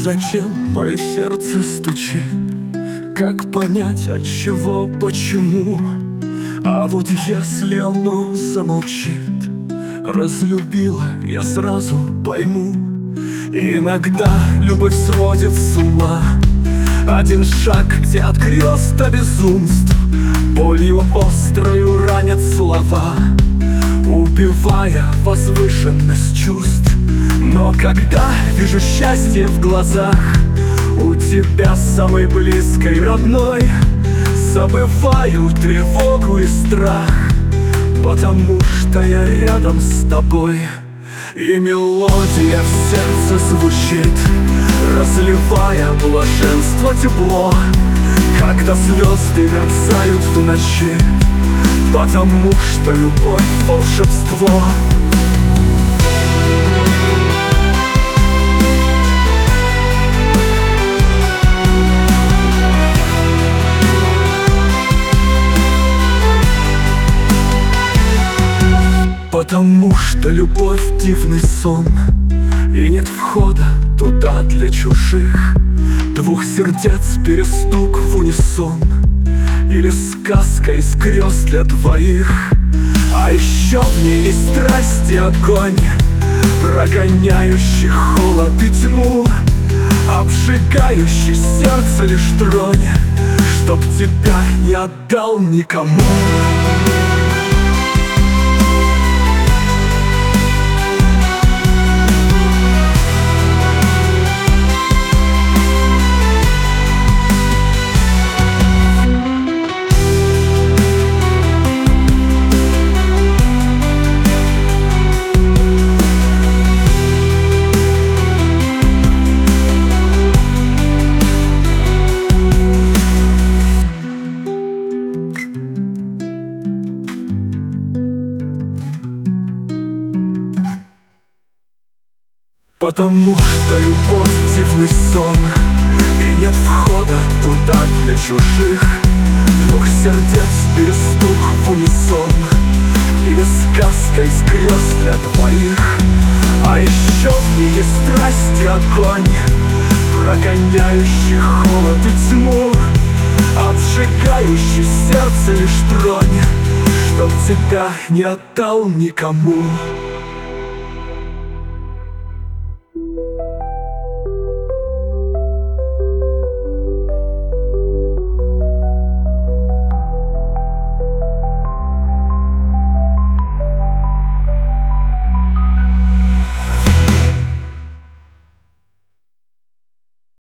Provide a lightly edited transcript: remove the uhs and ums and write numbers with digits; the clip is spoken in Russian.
Зачем мое сердце стучит? Как понять, от чего, почему? А вот если оно замолчит, разлюбила, я сразу пойму. Иногда любовь сводит с ума. Один шаг, где от креста безумств болью острою ранят слова, убивая возвышенность чувств. Но когда вижу счастье в глазах у тебя, самой близкой, родной, забываю тревогу и страх, потому что я рядом с тобой. И мелодия в сердце звучит, разливая блаженство тепло, когда звезды мерцают в ночи, потому что любовь — волшебство. Потому что любовь — дивный сон, и нет входа туда для чужих. Двух сердец перестук в унисон, или сказка из грез для двоих. А еще в ней есть страсть и огонь, прогоняющий холод и тьму, обжигающий сердце лишь тронь, чтоб тебя не отдал никому. Потому что любовь — дивный сон, и нет входа туда для чужих. Двух сердец перестук в унисон, или сказка из грез для двоих. А еще в ней есть страсть и огонь, прогоняющий холод и тьму, обжигающий сердце лишь тронь, чтоб тебя не отдал никому.